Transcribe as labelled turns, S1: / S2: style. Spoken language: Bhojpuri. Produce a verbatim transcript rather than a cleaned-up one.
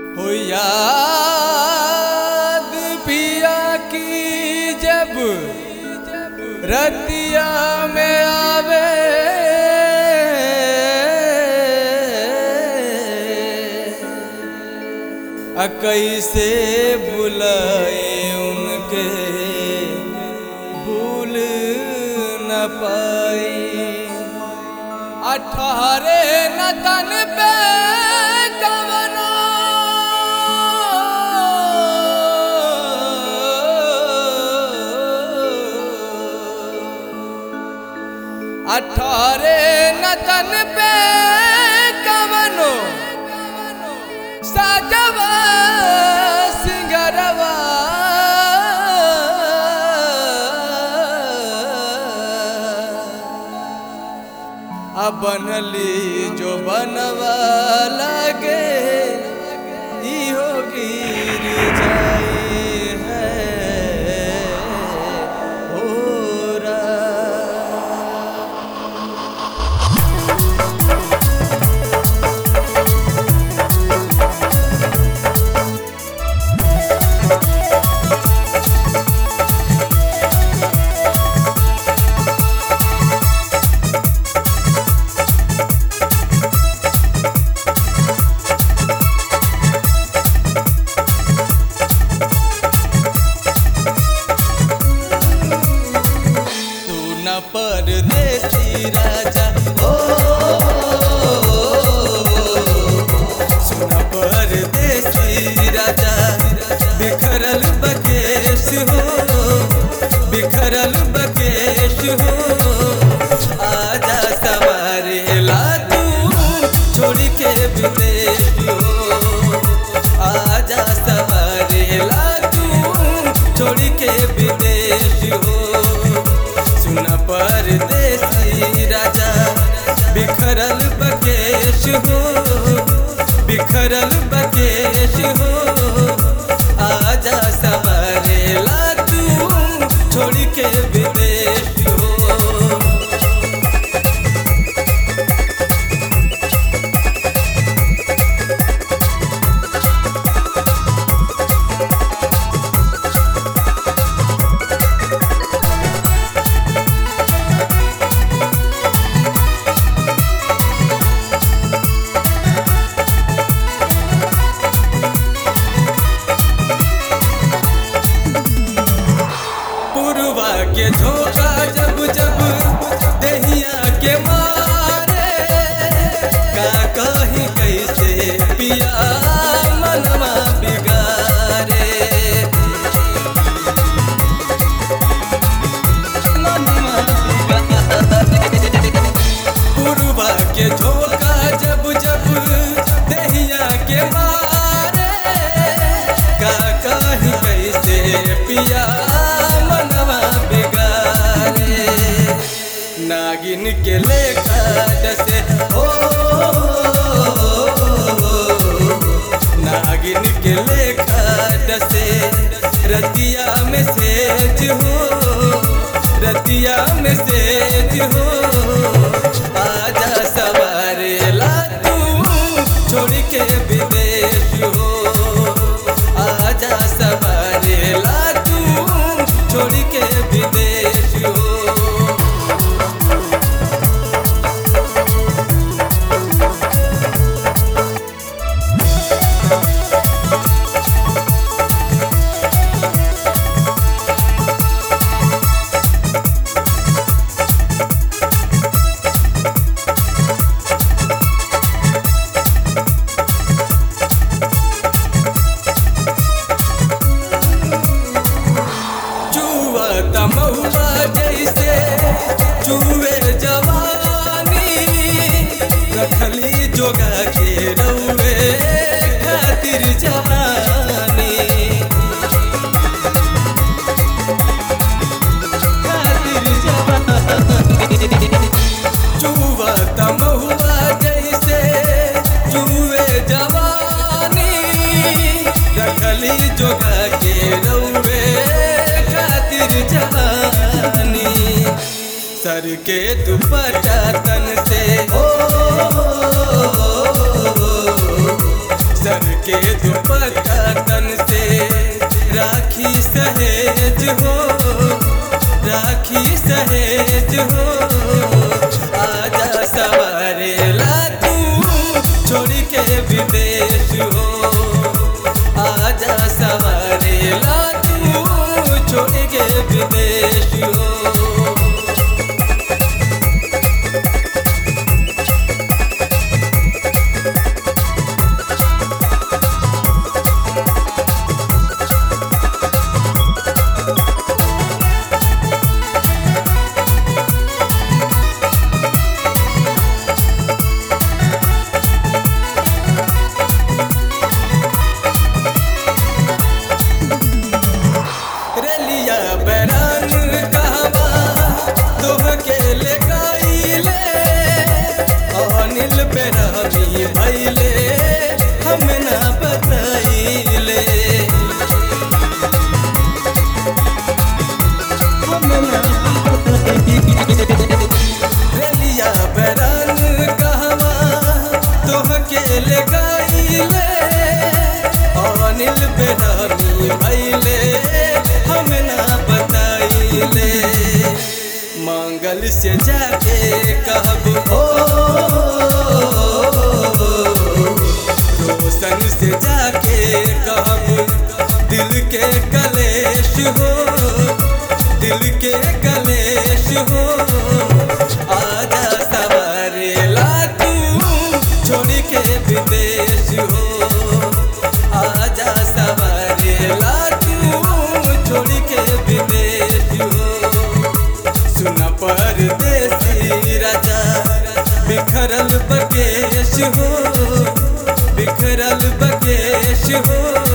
S1: हो याद पिया की जब रतिया में आवे आ कैसे बुलाए उनके भूल न पाई अठारे न तन पे कवनो अठारे न तन पे कवनो साजवा सिंगरवा अब बनली जो बनवा लगे इहो गिर जाए है होरा। परदेसी राजा ओ सुना परदेसी राजा बिखरल बकेश हो बिखरल बकेश हो आजा सवारे ला तू छोड़ के विदेश हो आजा सवारे ला तू छोड़ के विदेश हो सुना परदेसी राजा बिखरल बकेश हो बिखरल बकेश हो आजा सवारे ला तू छोड़ के विदेश हो। के झोंका जब जब दहिया के मारे का कहीं कैसे पिया मनवा बिगारे मनवा बिगारे पुरवा के झोंका जब जब दहिया के मारे का कहीं कैसे पिया नागिन के लेखा जैसे हो नागिन के लेखा जैसे रतिया में सेज हो रतिया में सेज हो आजा सवारे ला तू छोड़ के विदेश हो आजा सवारे ला तू छोड़ के विदेश हो। तमहुआ जैसे चूहे जवानी रखली जोगा के रउए खातिर जवानी खातिर जवानी चूहा तमहुआ जैसे चूहे जवानी रखली जोगा के रउए जवानी सर के दुपट्टा तन से हो सर के दुपट्टा हम ना बताइले हम ना रेलिया बरान कहवा तोहके ले गइले अनिल बेरानी भइले हम ना बताइले मंगल से जाके कहब ओ रोशन से जाके कहब दिल के कलेश हो दिल के कलेश हो आजा सवारे ला तू छोड़ के विदेश हो आजा सवारे ला तू छोड़ के विदेश हो सुना परदेसी राजा बिखरल बकेश हो बिखरल बकेश हो।